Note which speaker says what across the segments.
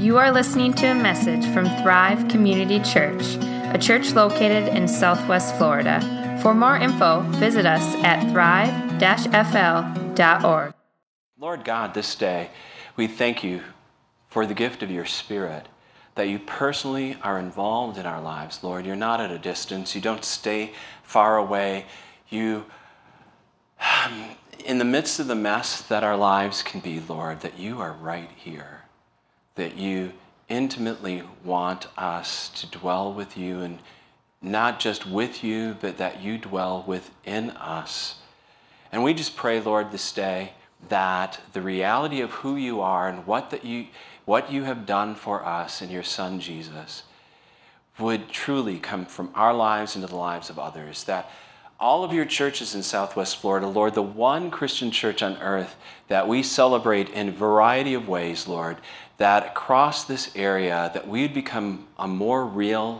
Speaker 1: You are listening to a message from Thrive Community Church, a church located in Southwest Florida. For more info, visit us at thrive-fl.org.
Speaker 2: Lord God, this day, we thank you for the gift of your Spirit, that you personally are involved in our lives, Lord. You're not at a distance. You don't stay far away. You, in the midst of the mess that our lives can be, Lord, that you are right here, that you intimately want us to dwell with you, and not just with you, but that you dwell within us. And we just pray, Lord, this day, that the reality of who you are and what you have done for us in your Son, Jesus, would truly come from our lives into the lives of others, that all of your churches in Southwest Florida, Lord, the one Christian church on earth that we celebrate in a variety of ways, Lord, that across this area, that we'd become a more real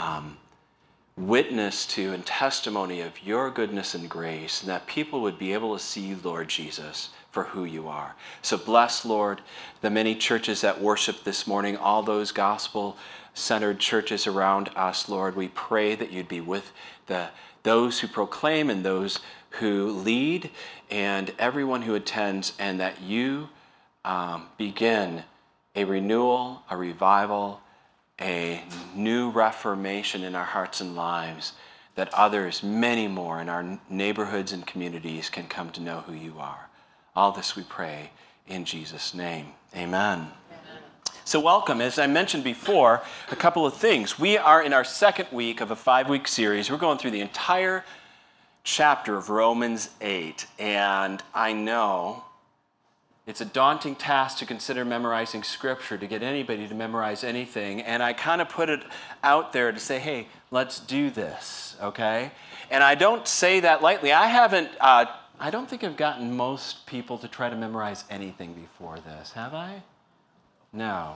Speaker 2: witness to and testimony of your goodness and grace, and that people would be able to see, Lord Jesus, for who you are. So bless, Lord, the many churches that worship this morning, all those gospel-centered churches around us, Lord. We pray that you'd be with those who proclaim and those who lead and everyone who attends, and that you begin a renewal, a revival, a new reformation in our hearts and lives, that others, many more in our neighborhoods and communities, can come to know who you are. All this we pray in Jesus' name. Amen. So welcome. As I mentioned before, a couple of things. We are in our second week of a 5-week series. We're going through the entire chapter of Romans 8. And I know it's a daunting task to consider memorizing Scripture, to get anybody to memorize anything. And I kind of put it out there to say, hey, let's do this, okay? And I don't say that lightly. I don't think I've gotten most people to try to memorize anything before this, have I? No.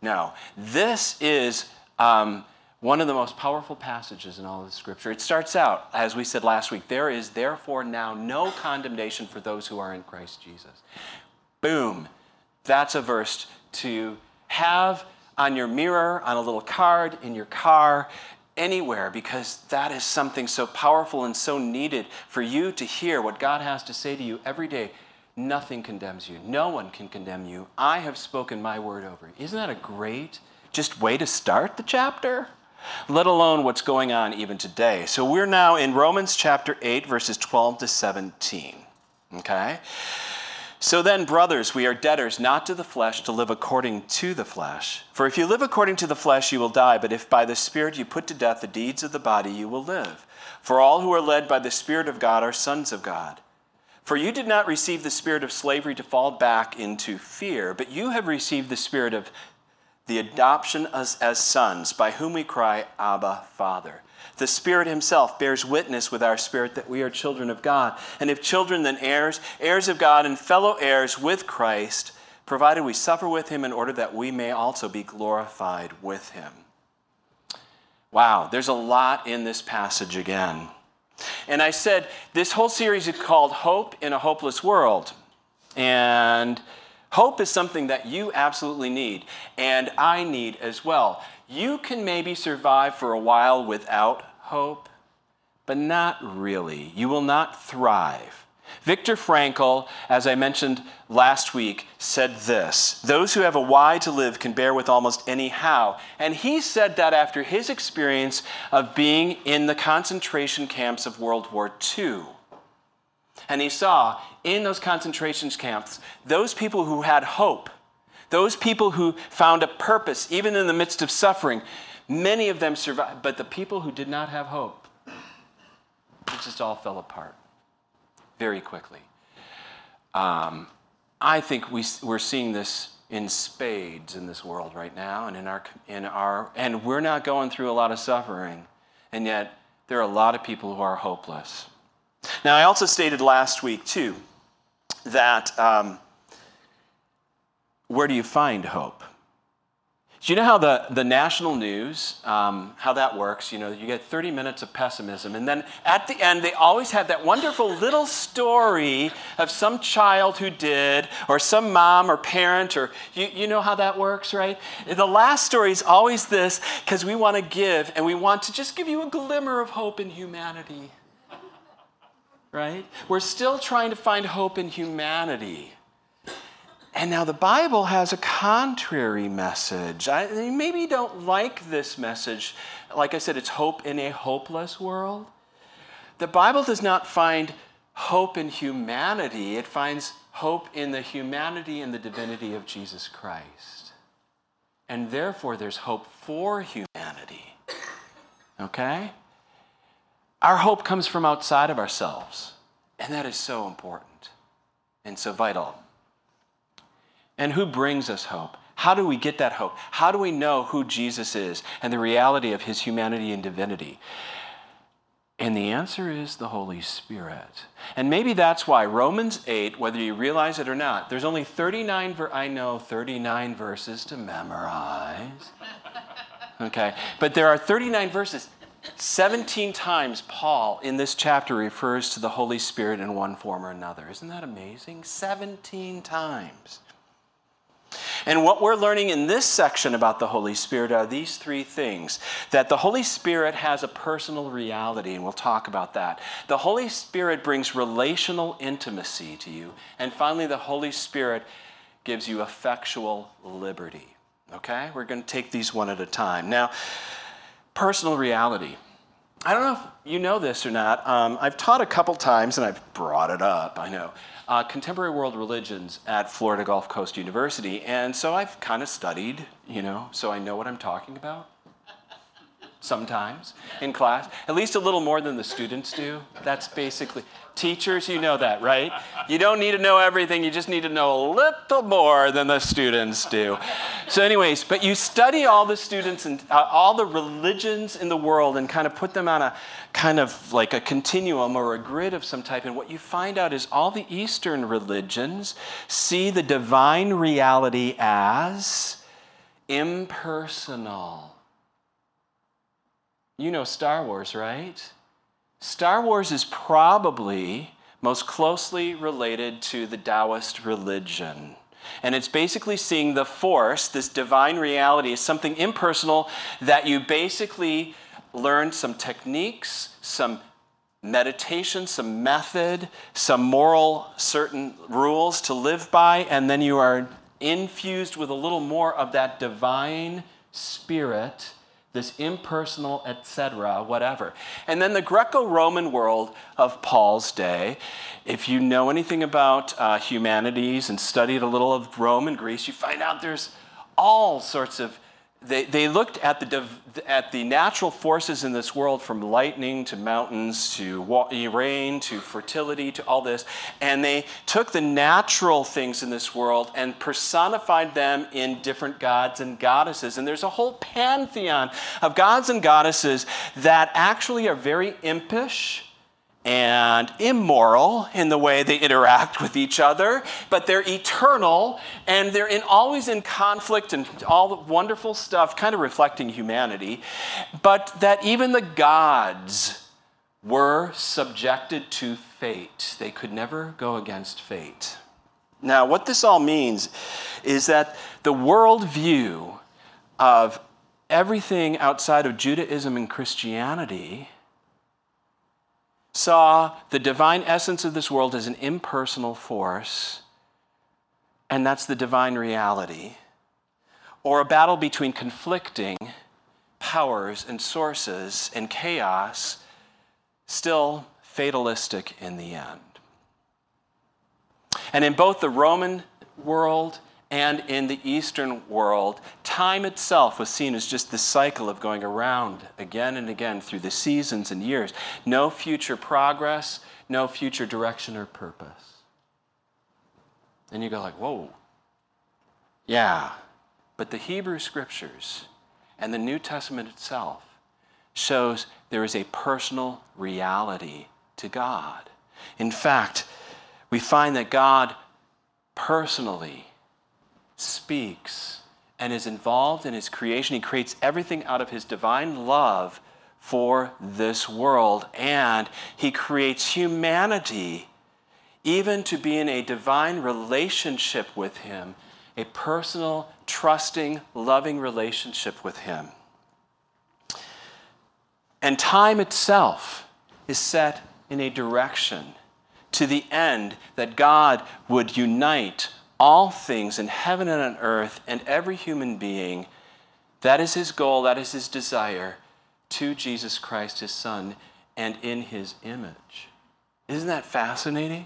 Speaker 2: This is one of the most powerful passages in all of Scripture. It starts out, as we said last week, there is therefore now no condemnation for those who are in Christ Jesus. Boom. That's a verse to have on your mirror, on a little card, in your car, anywhere, because that is something so powerful and so needed for you to hear what God has to say to you every day. Nothing condemns you. No one can condemn you. I have spoken my word over you. Isn't that a great just way to start the chapter? Let alone what's going on even today. So we're now in Romans chapter 8, verses 12 to 17. Okay? So then, brothers, we are debtors not to the flesh to live according to the flesh. For if you live according to the flesh, you will die. But if by the Spirit you put to death the deeds of the body, you will live. For all who are led by the Spirit of God are sons of God. For you did not receive the spirit of slavery to fall back into fear, but you have received the Spirit of the adoption as sons, by whom we cry, Abba, Father. The Spirit himself bears witness with our spirit that we are children of God. And if children, then heirs, heirs of God and fellow heirs with Christ, provided we suffer with him in order that we may also be glorified with him. Wow, there's a lot in this passage again. And I said this whole series is called Hope in a Hopeless World. And hope is something that you absolutely need, and I need as well. You can maybe survive for a while without hope, but not really. You will not thrive. Viktor Frankl, as I mentioned last week, said this: those who have a why to live can bear with almost any how. And he said that after his experience of being in the concentration camps of World War II. And he saw in those concentration camps, those people who had hope, those people who found a purpose, even in the midst of suffering, many of them survived. But the people who did not have hope, it just all fell apart very quickly. I think we're seeing this in spades in this world right now, and and we're not going through a lot of suffering, and yet there are a lot of people who are hopeless. Now, I also stated last week too that where do you find hope? Do you know how the national news, how that works? You know, you get 30 minutes of pessimism, and then at the end, they always have that wonderful little story of some child who did, or some mom or parent, or you know how that works, right? The last story is always this, because we want to give, and we want to just give you a glimmer of hope in humanity, right? We're still trying to find hope in humanity. And now the Bible has a contrary message. Maybe you don't like this message. Like I said, it's hope in a hopeless world. The Bible does not find hope in humanity. It finds hope in the humanity and the divinity of Jesus Christ. And therefore, there's hope for humanity. Okay? Our hope comes from outside of ourselves. And that is so important and so vital. And who brings us hope? How do we get that hope? How do we know who Jesus is and the reality of his humanity and divinity? And the answer is the Holy Spirit. And maybe that's why Romans 8, whether you realize it or not, there's only 39 verses to memorize. Okay, but there are 39 verses. 17 times Paul in this chapter refers to the Holy Spirit in one form or another. Isn't that amazing? 17 times. And what we're learning in this section about the Holy Spirit are these three things. That the Holy Spirit has a personal reality, and we'll talk about that. The Holy Spirit brings relational intimacy to you. And finally, the Holy Spirit gives you effectual liberty. Okay? We're going to take these one at a time. Now, personal reality. I don't know if you know this or not. I've taught a couple times, and I've brought it up, I know. Contemporary world religions at Florida Gulf Coast University. And so I've kind of studied, so I know what I'm talking about. Sometimes in class, at least a little more than the students do. That's basically, teachers, you know that, right? You don't need to know everything, you just need to know a little more than the students do. So anyways, but you study all the students and all the religions in the world and kind of put them on a kind of like a continuum or a grid of some type. And what you find out is all the Eastern religions see the divine reality as impersonal. You know Star Wars, right? Star Wars is probably most closely related to the Taoist religion. And it's basically seeing the Force, this divine reality, as something impersonal that you basically learn some techniques, some meditation, some method, some moral certain rules to live by, and then you are infused with a little more of that divine spirit, this impersonal, etc., whatever. And then the Greco-Roman world of Paul's day, if you know anything about humanities and studied a little of Rome and Greece, you find out there's all sorts of, they looked at the natural forces in this world, from lightning to mountains to rain to fertility to all this, and they took the natural things in this world and personified them in different gods and goddesses. And there's a whole pantheon of gods and goddesses that actually are very impish and immoral in the way they interact with each other, but they're eternal, and they're always in conflict and all the wonderful stuff, kind of reflecting humanity, but that even the gods were subjected to fate. They could never go against fate. Now, what this all means is that the worldview of everything outside of Judaism and Christianity saw the divine essence of this world as an impersonal force, and that's the divine reality, or a battle between conflicting powers and sources and chaos, still fatalistic in the end. And in both the Roman world and in the Eastern world, time itself was seen as just this cycle of going around again and again through the seasons and years. No future progress, no future direction or purpose. And you go like, whoa. Yeah, but the Hebrew Scriptures and the New Testament itself shows there is a personal reality to God. In fact, we find that God personally speaks and is involved in his creation. He creates everything out of his divine love for this world, and he creates humanity even to be in a divine relationship with him, a personal, trusting, loving relationship with him. And time itself is set in a direction to the end that God would unite all things in heaven and on earth and every human being. That is his goal, that is his desire, to Jesus Christ, his Son, and in his image. Isn't that fascinating?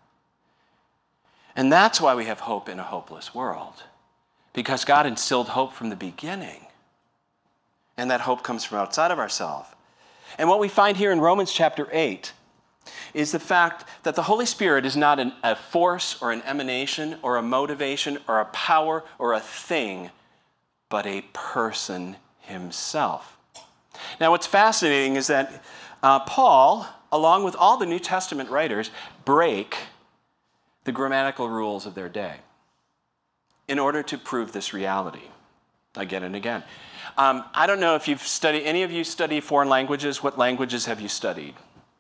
Speaker 2: And that's why we have hope in a hopeless world, because God instilled hope from the beginning. And that hope comes from outside of ourselves. And what we find here in Romans chapter 8 is the fact that the Holy Spirit is not a force or an emanation or a motivation or a power or a thing, but a person himself. Now, what's fascinating is that Paul, along with all the New Testament writers, break the grammatical rules of their day in order to prove this reality again and again. I don't know if you've studied, any of you study foreign languages. What languages have you studied?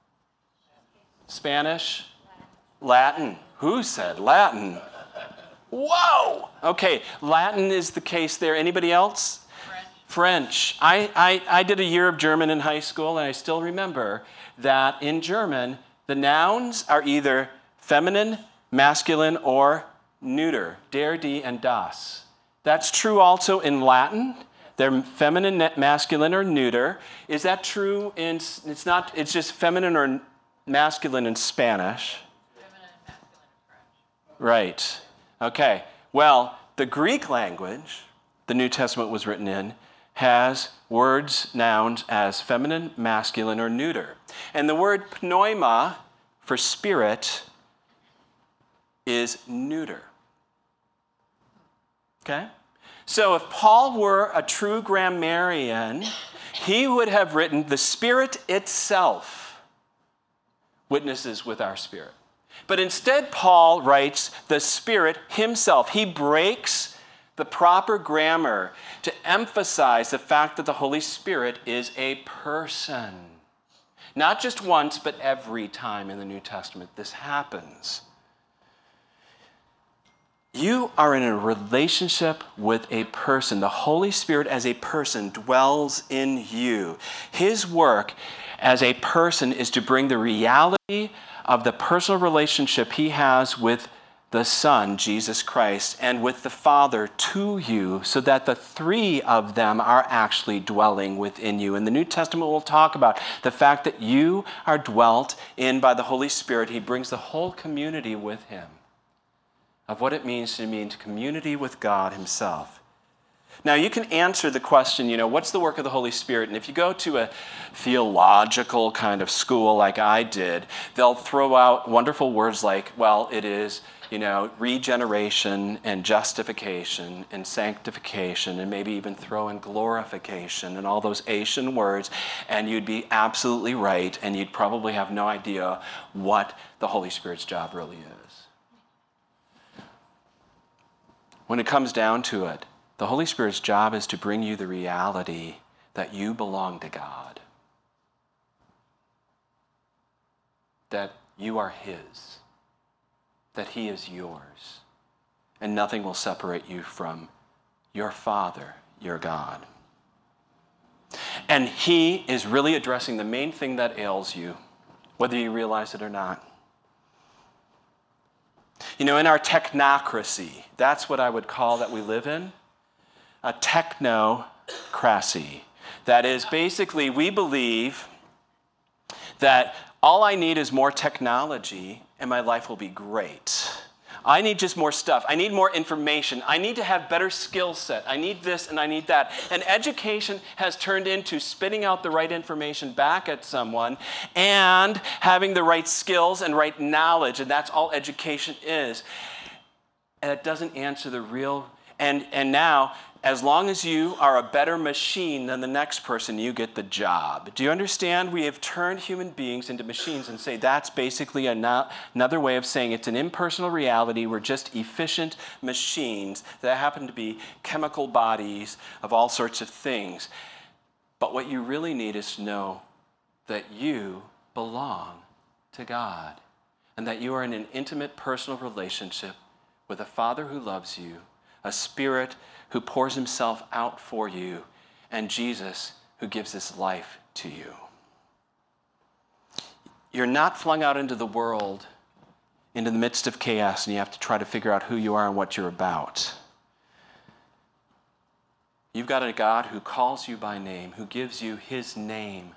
Speaker 2: Spanish? Latin. Who said Latin? Whoa! Okay, Latin is the case there. Anybody else? French. I did a year of German in high school, and I still remember that in German, the nouns are either feminine, masculine, or neuter. Der, die, and das. That's true also in Latin. They're feminine, masculine, or neuter. Is that true in, it's just feminine or masculine in Spanish?
Speaker 3: Feminine, masculine, and French.
Speaker 2: Right. Okay. Well, the Greek language the New Testament was written in has words, nouns as feminine, masculine, or neuter. And the word pneuma for spirit is neuter. Okay? So if Paul were a true grammarian, he would have written the Spirit itself witnesses with our spirit. But instead, Paul writes the Spirit himself. He breaks the proper grammar to emphasize the fact that the Holy Spirit is a person. Not just once, but every time in the New Testament this happens. You are in a relationship with a person. The Holy Spirit as a person dwells in you. His work as a person is to bring the reality of the personal relationship he has with the Son, Jesus Christ, and with the Father to you, so that the three of them are actually dwelling within you. And the New Testament will talk about the fact that you are dwelt in by the Holy Spirit. He brings the whole community with him, of what it means to be in community with God himself. Now, you can answer the question, what's the work of the Holy Spirit? And if you go to a theological kind of school like I did, they'll throw out wonderful words like, well, it is, regeneration and justification and sanctification, and maybe even throw in glorification and all those Asian words, and you'd be absolutely right, and you'd probably have no idea what the Holy Spirit's job really is. When it comes down to it, the Holy Spirit's job is to bring you the reality that you belong to God, that you are his, that he is yours, and nothing will separate you from your Father, your God. And he is really addressing the main thing that ails you, whether you realize it or not. In our technocracy, that's what I would call that we live in, a technocracy. That is, basically, we believe that all I need is more technology and my life will be great. I need just more stuff. I need more information. I need to have better skill set. I need this and I need that. And education has turned into spitting out the right information back at someone and having the right skills and right knowledge. And that's all education is. And it doesn't answer the real. And now as long as you are a better machine than the next person, you get the job. Do you understand? We have turned human beings into machines and say that's basically another way of saying it's an impersonal reality. We're just efficient machines that happen to be chemical bodies of all sorts of things. But what you really need is to know that you belong to God and that you are in an intimate personal relationship with a Father who loves you, a Spirit who pours himself out for you, and Jesus who gives his life to you. You're not flung out into the world, into the midst of chaos, and you have to try to figure out who you are and what you're about. You've got a God who calls you by name, who gives you his name.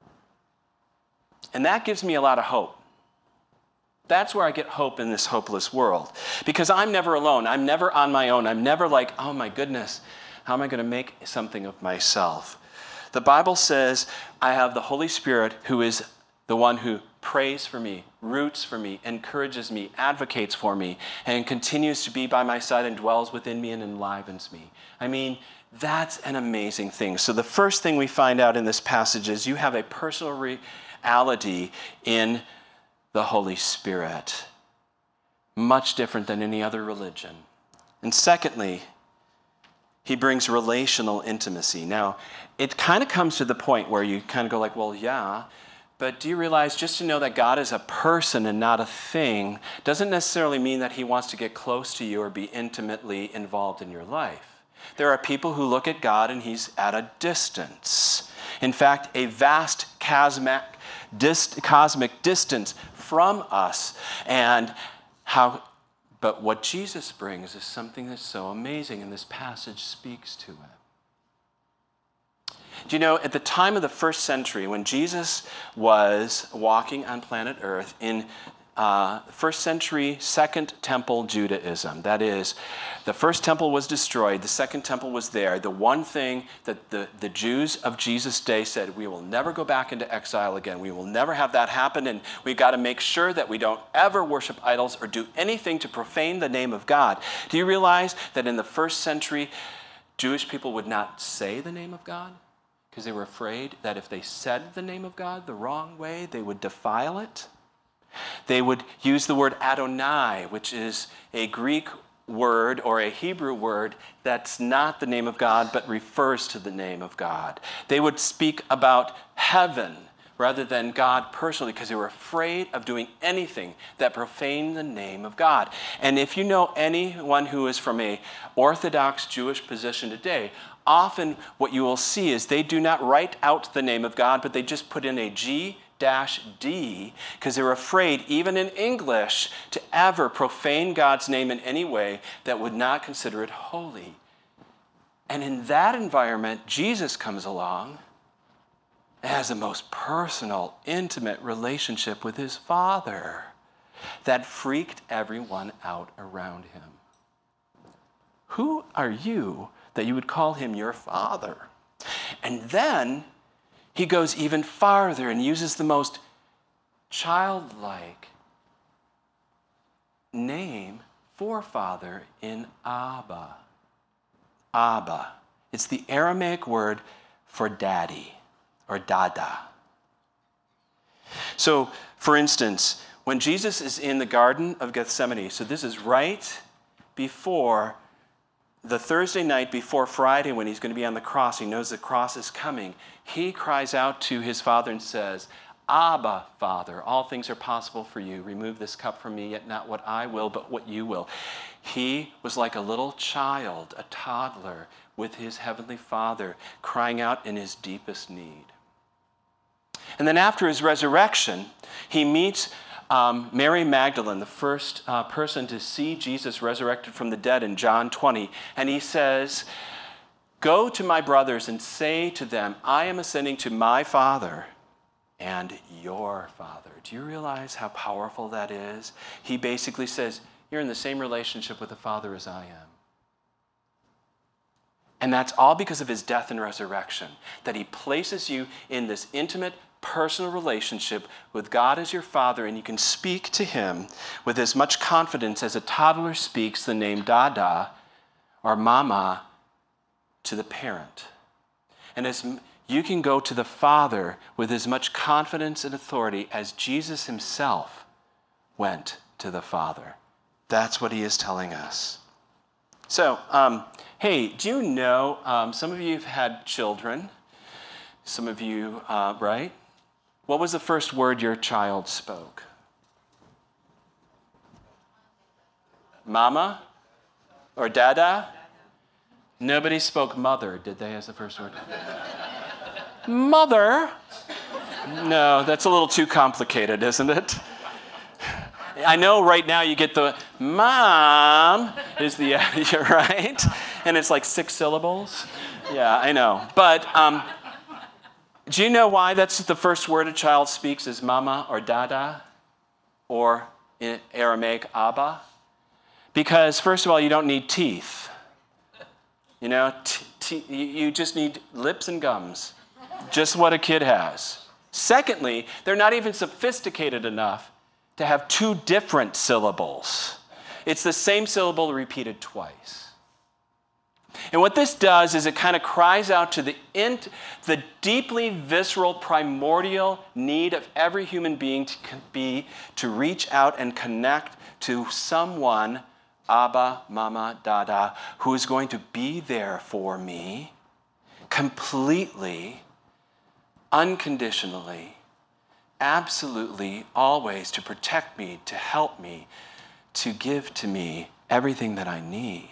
Speaker 2: And that gives me a lot of hope. That's where I get hope in this hopeless world. Because I'm never alone. I'm never on my own. I'm never like, oh my goodness, how am I going to make something of myself? The Bible says I have the Holy Spirit who is the one who prays for me, roots for me, encourages me, advocates for me, and continues to be by my side and dwells within me and enlivens me. I mean, that's an amazing thing. So the first thing we find out in this passage is you have a personal reality in the Holy Spirit, much different than any other religion. And secondly, he brings relational intimacy. Now, it kind of comes to the point where you kind of go like, well, yeah, but do you realize just to know that God is a person and not a thing doesn't necessarily mean that he wants to get close to you or be intimately involved in your life. There are people who look at God and he's at a distance. In fact, a vast cosmic distance from us. But what Jesus brings is something that's so amazing, and this passage speaks to it. Do you know, at the time of the first century, when Jesus was walking on planet Earth, in first century Second Temple Judaism, that is, the first temple was destroyed, the second temple was there. The one thing that the Jews of Jesus' day said, we will never go back into exile again. We will never have that happen, and we've got to make sure that we don't ever worship idols or do anything to profane the name of God. Do you realize that in the first century, Jewish people would not say the name of God? Because they were afraid that if they said the name of God the wrong way, they would defile it. They would use the word Adonai, which is a Greek word or a Hebrew word that's not the name of God, but refers to the name of God. They would speak about heaven rather than God personally because they were afraid of doing anything that profaned the name of God. And if you know anyone who is from a Orthodox Jewish position today, often what you will see is they do not write out the name of God, but they just put in a G-D because they're afraid, even in English, to ever profane God's name in any way that would not consider it holy. And in that environment, Jesus comes along and has the most personal, intimate relationship with his Father that freaked everyone out around him. Who are you that you would call him your Father? And then he goes even farther and uses the most childlike name for Father in Abba. Abba. It's the Aramaic word for daddy or dada. So, for instance, when Jesus is in the Garden of Gethsemane, so this is right before the Thursday night before Friday when he's going to be on the cross, he knows the cross is coming. He cries out to his Father and says, Abba, Father, all things are possible for you. Remove this cup from me, yet not what I will, but what you will. He was like a little child, a toddler, with his heavenly Father, crying out in his deepest need. And then after his resurrection, he meets Mary Magdalene, the first person to see Jesus resurrected from the dead in John 20. And he says, go to my brothers and say to them, I am ascending to my Father and your Father. Do you realize how powerful that is? He basically says, you're in the same relationship with the Father as I am. And that's all because of his death and resurrection, that he places you in this intimate, personal relationship with God as your Father, and you can speak to him with as much confidence as a toddler speaks the name Dada or Mama to the parent. And as you can go to the Father with as much confidence and authority as Jesus himself went to the Father. That's what he is telling us. So, hey, do you know, some of you have had children. Some of you, right? What was the first word your child spoke? Mama? Or dada? Nobody spoke mother, did they, as the first word? Mother? No, that's a little too complicated, isn't it? I know right now you get the mom is the, you're right? And it's like 6 syllables. Yeah, I know. But do you know why that's the first word a child speaks is mama or dada? Or in Aramaic, abba? Because first of all, you don't need teeth. You know, you just need lips and gums. Just what a kid has. Secondly, they're not even sophisticated enough to have 2 different syllables. It's the same syllable repeated twice. And what this does is it kind of cries out to the deeply visceral, primordial need of every human being to reach out and connect to someone, Abba, Mama, Dada, who is going to be there for me completely, unconditionally, absolutely, always, to protect me, to help me, to give to me everything that I need.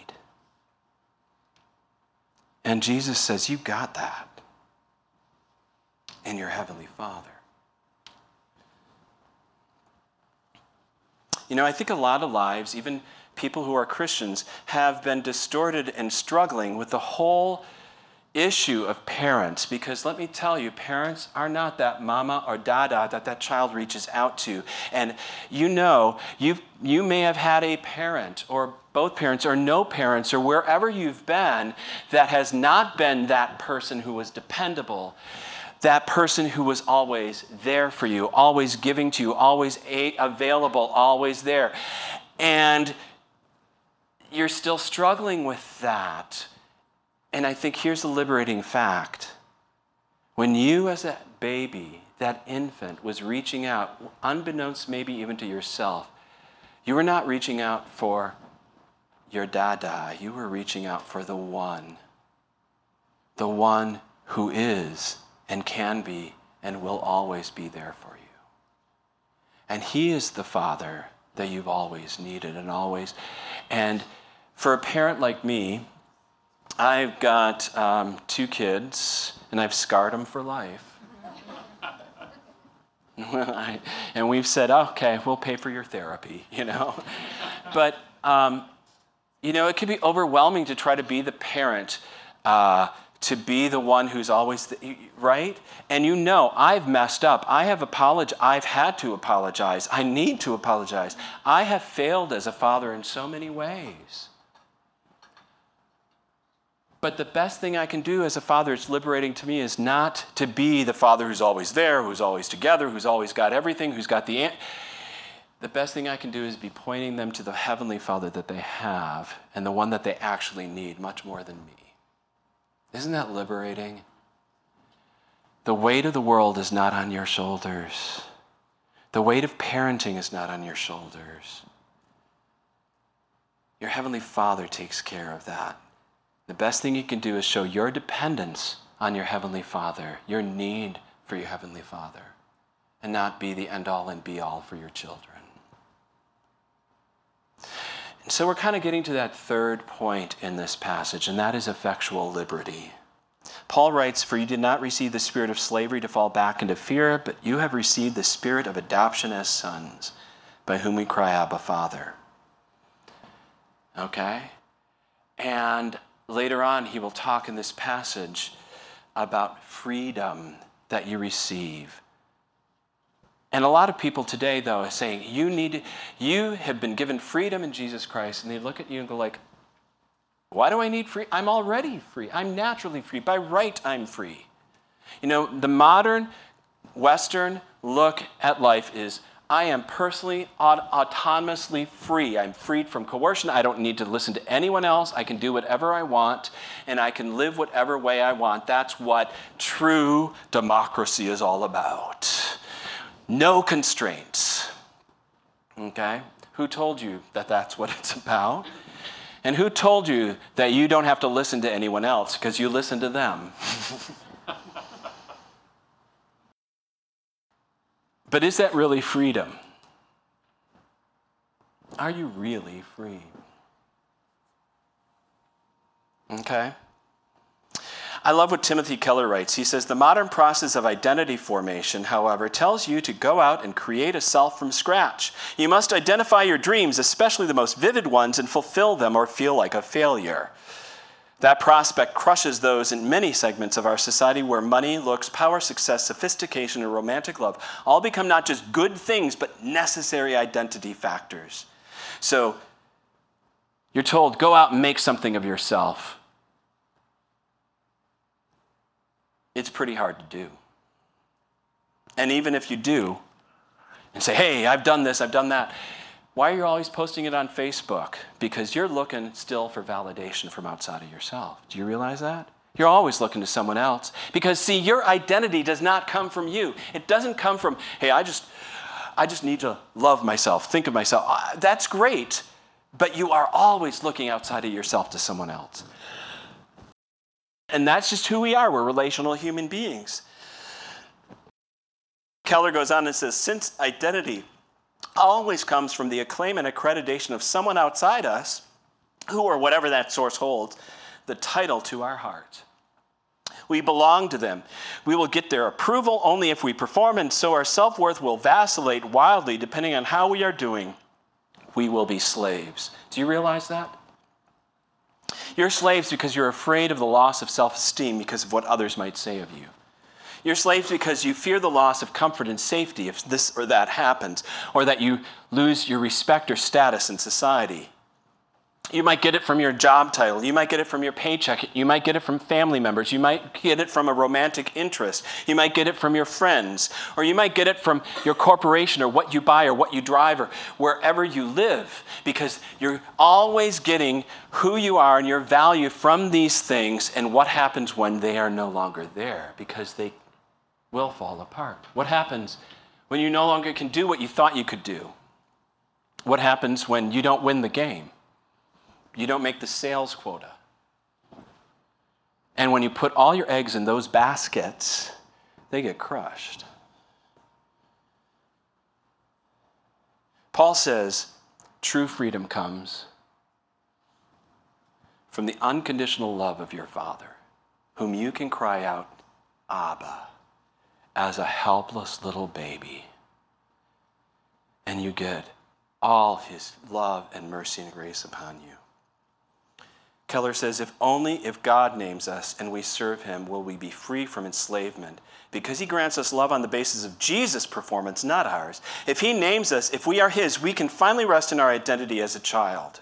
Speaker 2: And Jesus says, you got that in your Heavenly Father. You know, I think a lot of lives, even people who are Christians, have been distorted and struggling with the whole issue of parents, because let me tell you, parents are not that mama or dada that child reaches out to. And you know, you may have had a parent or both parents or no parents or wherever you've been that has not been that person who was dependable, that person who was always there for you, always giving to you, always available, always there. And you're still struggling with that. And I think here's the liberating fact. When you as a baby, that infant, was reaching out, unbeknownst maybe even to yourself, you were not reaching out for your dada. You were reaching out for the one who is and can be and will always be there for you. And he is the Father that you've always needed and always. And for a parent like me, I've got 2 kids, and I've scarred them for life. And we've said, okay, we'll pay for your therapy, you know. But, you know, it can be overwhelming to try to be the parent, to be the one who's always, right? And you know, I've messed up. I've had to apologize. I need to apologize. I have failed as a father in so many ways. But the best thing I can do as a father, it's liberating to me, is not to be the father who's always there, who's always together, who's always got everything, who's got the answer. The best thing I can do is be pointing them to the Heavenly Father that they have and the one that they actually need much more than me. Isn't that liberating? The weight of the world is not on your shoulders. The weight of parenting is not on your shoulders. Your Heavenly Father takes care of that. The best thing you can do is show your dependence on your Heavenly Father, your need for your Heavenly Father, and not be the end-all and be-all for your children. And so we're kind of getting to that third point in this passage, and that is effectual liberty. Paul writes, "For you did not receive the spirit of slavery to fall back into fear, but you have received the spirit of adoption as sons, by whom we cry, Abba, Father." Okay? And later on, he will talk in this passage about freedom that you receive. And a lot of people today, though, are saying, you have been given freedom in Jesus Christ. And they look at you and go like, why do I need free? I'm already free. I'm naturally free. By right, I'm free. You know, the modern Western look at life is, I am personally, autonomously free. I'm freed from coercion. I don't need to listen to anyone else. I can do whatever I want, and I can live whatever way I want. That's what true democracy is all about. No constraints. Okay? Who told you that that's what it's about? And who told you that you don't have to listen to anyone else because you listen to them? But is that really freedom? Are you really free? Okay. I love what Timothy Keller writes. He says, the modern process of identity formation, however, tells you to go out and create a self from scratch. You must identify your dreams, especially the most vivid ones, and fulfill them or feel like a failure. That prospect crushes those in many segments of our society where money, looks, power, success, sophistication, and romantic love all become not just good things, but necessary identity factors. So you're told, go out and make something of yourself. It's pretty hard to do. And even if you do, and say, hey, I've done this, I've done that, why are you always posting it on Facebook? Because you're looking still for validation from outside of yourself. Do you realize that? You're always looking to someone else. Because, see, your identity does not come from you. It doesn't come from, hey, I just need to love myself, think of myself. That's great, but you are always looking outside of yourself to someone else. And that's just who we are. We're relational human beings. Keller goes on and says, since identity always comes from the acclaim and accreditation of someone outside us, who or whatever that source holds, the title to our heart. We belong to them. We will get their approval only if we perform, and so our self-worth will vacillate wildly depending on how we are doing. We will be slaves. Do you realize that? You're slaves because you're afraid of the loss of self-esteem because of what others might say of you. You're slaves because you fear the loss of comfort and safety if this or that happens, or that you lose your respect or status in society. You might get it from your job title. You might get it from your paycheck. You might get it from family members. You might get it from a romantic interest. You might get it from your friends. Or you might get it from your corporation or what you buy or what you drive or wherever you live. Because you're always getting who you are and your value from these things and what happens when they are no longer there, because they will fall apart. What happens when you no longer can do what you thought you could do? What happens when you don't win the game? You don't make the sales quota. And when you put all your eggs in those baskets, they get crushed. Paul says, true freedom comes from the unconditional love of your Father, whom you can cry out, Abba, as a helpless little baby. And you get all his love and mercy and grace upon you. Keller says, only if God names us and we serve him will we be free from enslavement, because he grants us love on the basis of Jesus' performance, not ours. If he names us, if we are his, we can finally rest in our identity as a child.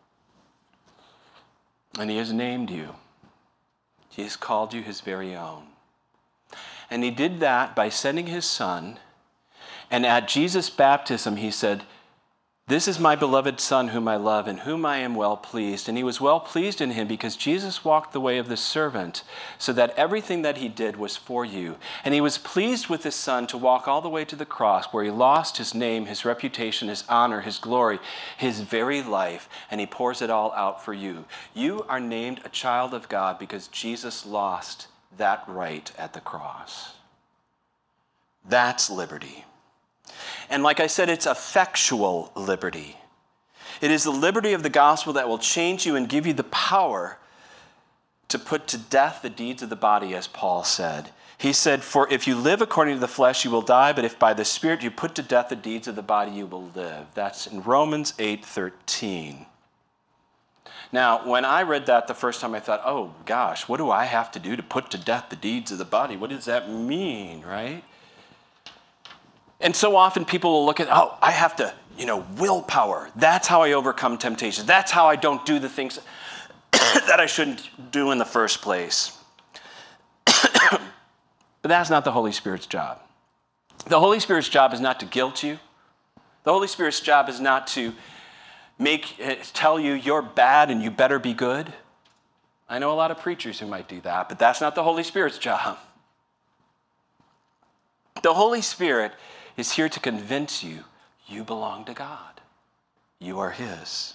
Speaker 2: And he has named you. He has called you his very own. And he did that by sending his son. And at Jesus' baptism, he said, this is my beloved Son whom I love, and whom I am well pleased. And he was well pleased in him because Jesus walked the way of the servant, so that everything that he did was for you. And he was pleased with his Son to walk all the way to the cross, where he lost his name, his reputation, his honor, his glory, his very life, and he pours it all out for you. You are named a child of God because Jesus lost that right at the cross. That's liberty. And like I said, it's effectual liberty. It is the liberty of the gospel that will change you and give you the power to put to death the deeds of the body, as Paul said. He said, for if you live according to the flesh, you will die, but if by the Spirit you put to death the deeds of the body, you will live. That's in Romans 8:13. Now, when I read that the first time, I thought, oh gosh, what do I have to do to put to death the deeds of the body? What does that mean, right? And so often people will look at, I have to, willpower. That's how I overcome temptation. That's how I don't do the things that I shouldn't do in the first place. But that's not the Holy Spirit's job. The Holy Spirit's job is not to guilt you The Holy Spirit's job is not to tell you you're bad and you better be good. I know a lot of preachers who might do that, but that's not the Holy Spirit's job. The Holy Spirit is here to convince you you belong to God. You are His.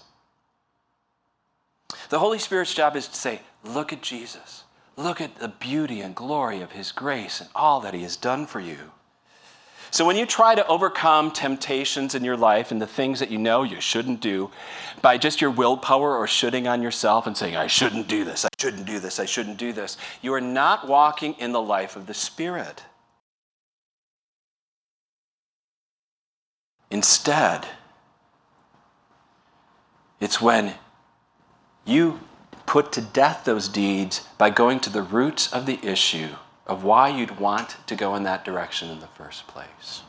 Speaker 2: The Holy Spirit's job is to say, look at Jesus. Look at the beauty and glory of His grace and all that He has done for you. So when you try to overcome temptations in your life and the things that you know you shouldn't do by just your willpower or shoulding on yourself and saying, I shouldn't do this, I shouldn't do this, I shouldn't do this, you are not walking in the life of the Spirit. Instead, it's when you put to death those deeds by going to the roots of the issue of why you'd want to go in that direction in the first place.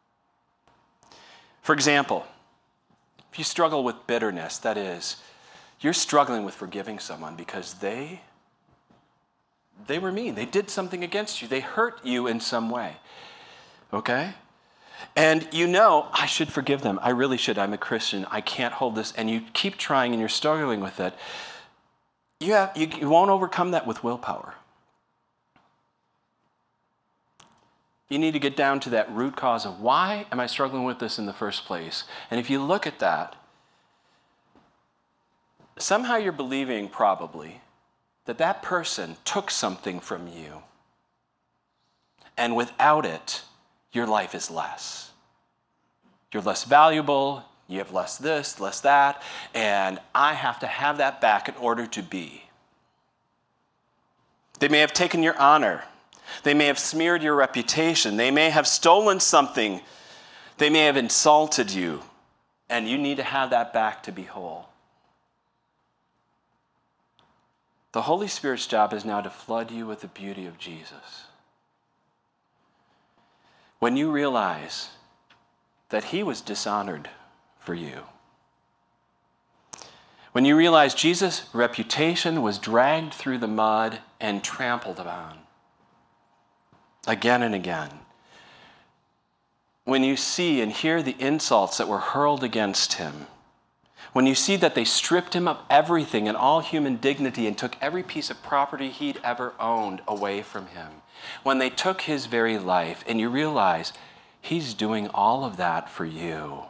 Speaker 2: For example, if you struggle with bitterness, that is, you're struggling with forgiving someone because they were mean. They did something against you. They hurt you in some way. Okay? And you know, I should forgive them. I really should. I'm a Christian. I can't hold this. And you keep trying and you're struggling with it. You won't overcome that with willpower. You need to get down to that root cause of why am I struggling with this in the first place? And if you look at that, somehow you're believing probably that person took something from you. And without it, your life is less. You're less valuable, you have less this, less that, and I have to have that back in order to be. They may have taken your honor. They may have smeared your reputation. They may have stolen something. They may have insulted you, and you need to have that back to be whole. The Holy Spirit's job is now to flood you with the beauty of Jesus. When you realize that He was dishonored for you, when you realize Jesus' reputation was dragged through the mud and trampled upon again and again, when you see and hear the insults that were hurled against Him, when you see that they stripped Him of everything and all human dignity and took every piece of property He'd ever owned away from Him, when they took His very life, and you realize He's doing all of that for you,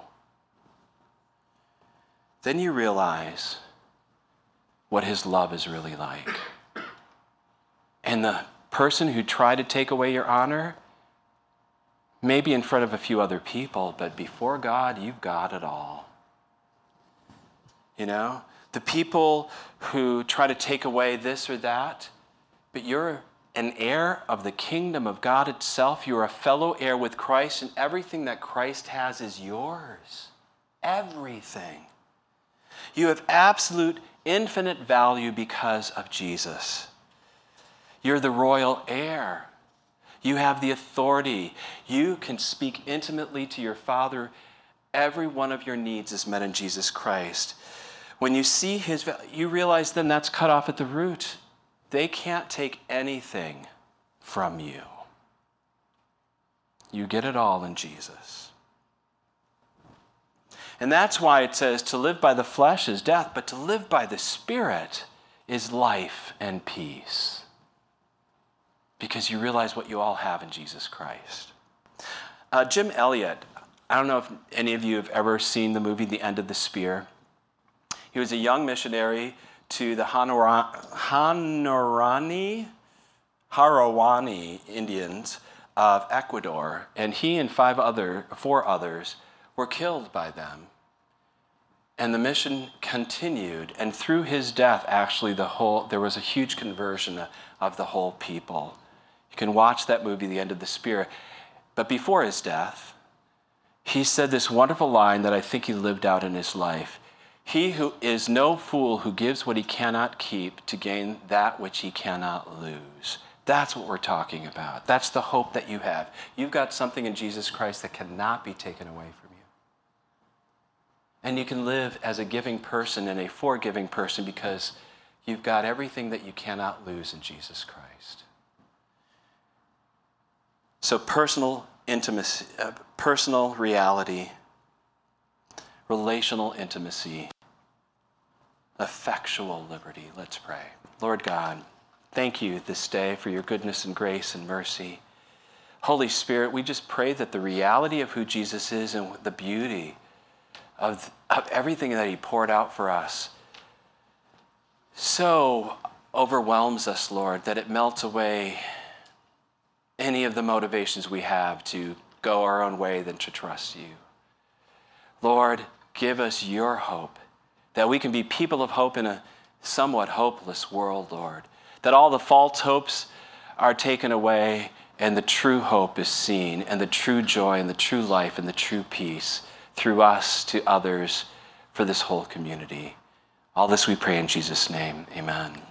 Speaker 2: then you realize what His love is really like. And the person who tried to take away your honor, maybe in front of a few other people, but before God, you've got it all. You know, the people who try to take away this or that, but you're an heir of the kingdom of God itself. You're a fellow heir with Christ, and everything that Christ has is yours. Everything. You have absolute, infinite value because of Jesus. You're the royal heir. You have the authority. You can speak intimately to your Father. Every one of your needs is met in Jesus Christ. When you see His value, you realize then that's cut off at the root. They can't take anything from you. You get it all in Jesus. And that's why it says to live by the flesh is death, but to live by the Spirit is life and peace. Because you realize what you all have in Jesus Christ. Jim Elliot, I don't know if any of you have ever seen the movie The End of the Spear. He was a young missionary to the Harawani Indians of Ecuador, and he and four others were killed by them. And the mission continued, and through his death, actually, there was a huge conversion of the whole people. You can watch that movie, The End of the Spear. But before his death, he said this wonderful line that I think he lived out in his life. He who is no fool who gives what he cannot keep to gain that which he cannot lose. That's what we're talking about. That's the hope that you have. You've got something in Jesus Christ that cannot be taken away from you. And you can live as a giving person and a forgiving person because you've got everything that you cannot lose in Jesus Christ. So personal intimacy, personal reality, relational intimacy, effectual liberty. Let's pray. Lord God, thank you this day for your goodness and grace and mercy. Holy Spirit, we just pray that the reality of who Jesus is and the beauty of everything that he poured out for us so overwhelms us, Lord, that it melts away any of the motivations we have to go our own way than to trust you. Lord, give us your hope, that we can be people of hope in a somewhat hopeless world, Lord, that all the false hopes are taken away and the true hope is seen, and the true joy and the true life and the true peace through us to others for this whole community. All this we pray in Jesus' name. Amen.